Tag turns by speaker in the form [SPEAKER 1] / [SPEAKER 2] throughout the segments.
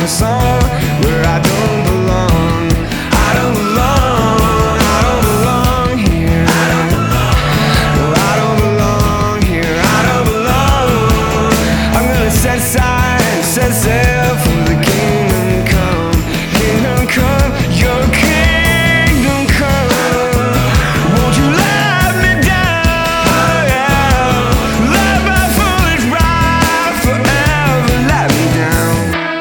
[SPEAKER 1] a song where I don't belong. I don't belong, I don't belong here. I don't belong, I don't belong here. I don't belong. I'm gonna set sail for the kingdom come. Kingdom come, your kingdom come. Won't you let me down? Let my foolish ride forever let me down.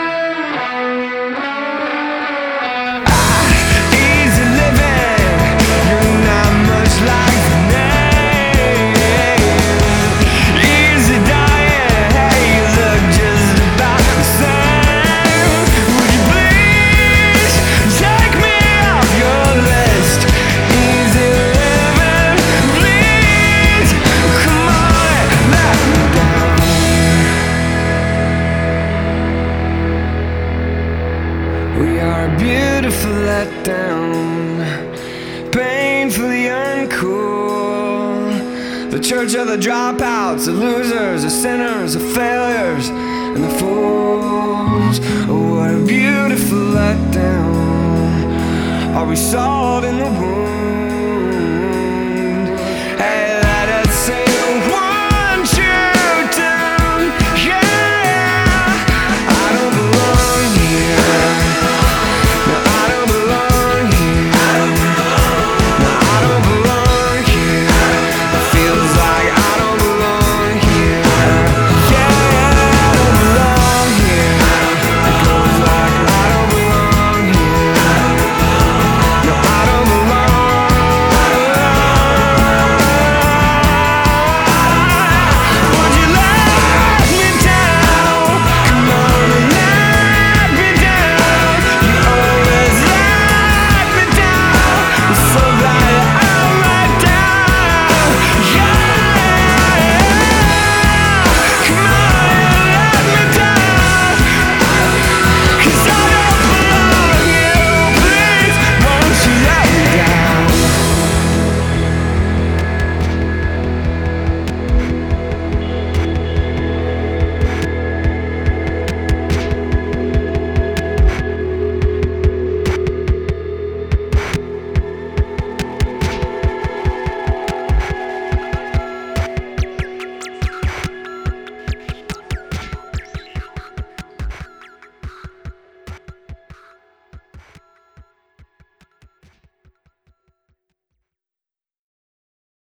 [SPEAKER 1] Easy living, you're not much like the name. Easy dying, hey, you look just about the same. Would you please take me off your list? Easy living, please, come on, let me down. We are a beautiful letdown, painfully uncool. The church of the dropouts, the losers, the sinners, the failures, and the fools. Oh, what a beautiful letdown. Are we salt in the wound? Hey,